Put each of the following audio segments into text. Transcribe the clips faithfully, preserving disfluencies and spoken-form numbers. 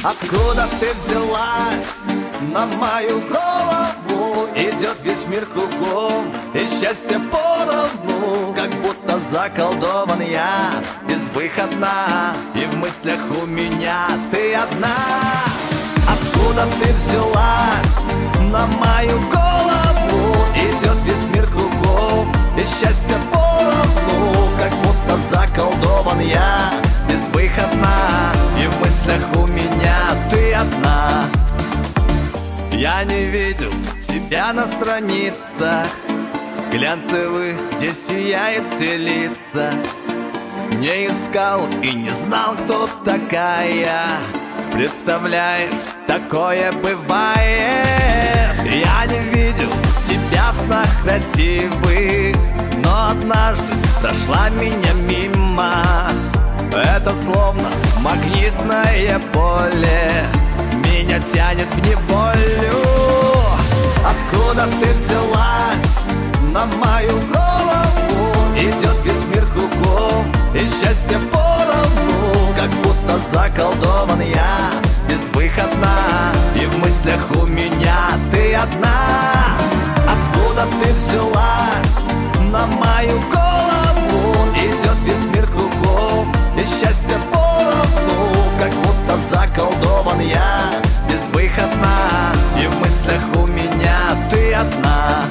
Откуда ты взялась на мою голову? Идет весь мир кругом, и счастье поровну. Как будто заколдован я, безвыходна, и в мыслях у меня ты одна. Откуда ты взялась на мою голову? Идет весь мир кругом, и счастье поровну. Как будто заколдован я, безвыходна, и в мыслях у меня ты одна. Я не видел тебя на страницах глянцевых, где сияют все лица. Не искал и не знал, кто такая. Представляешь, такое бывает. Я не видел тебя в снах красивых, но однажды прошла меня мимо. Это словно магнитное поле, меня тянет в неволю. Откуда ты взялась на мою голову? Идет весь мир кругом, и счастье поровну. Как будто заколдован я, безвыходна, и в мыслях у меня ты одна. Откуда ты взялась на мою голову? Идет весь мир кругом, и счастье поровну. Как будто заколдован я, безвыходна, и в мыслях у меня ты одна.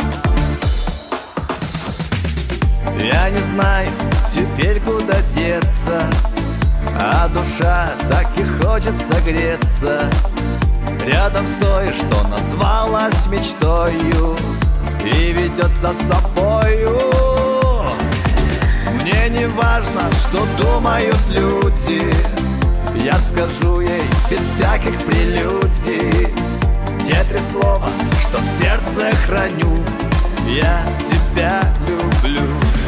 Я не знаю теперь, куда деться, а душа так и хочет согреться рядом с той, что назвалась мечтою и ведет за собою. Мне не важно, что думают люди, я скажу ей без всяких прелюдий те три слова, что в сердце храню: я тебя люблю.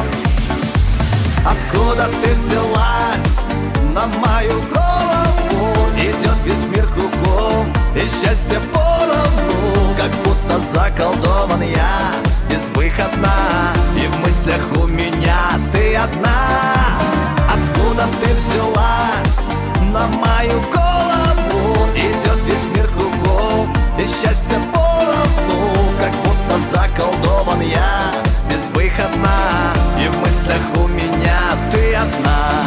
Откуда ты взялась на мою голову? Идет весь мир кругом, и счастье поровну. Как будто заколдован я, безвыходна, и в мыслях у меня ты одна. Откуда ты взялась на мою голову? Идет весь мир кругом, и счастье поровну. Как будто заколдован я, безвыходна, и в мыслях у меня ты одна.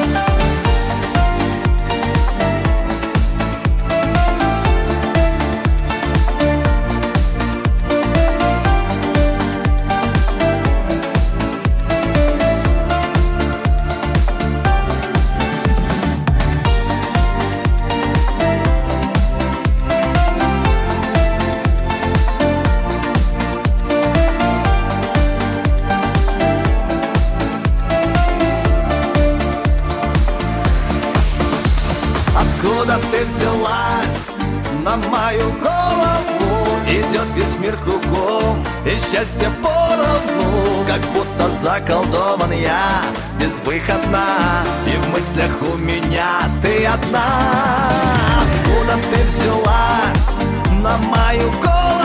Откуда ты взялась на мою голову? Идет весь мир кругом, и счастье поровну. Как будто заколдован я, безвыходна, и в мыслях у меня ты одна. Откуда ты взялась на мою голову?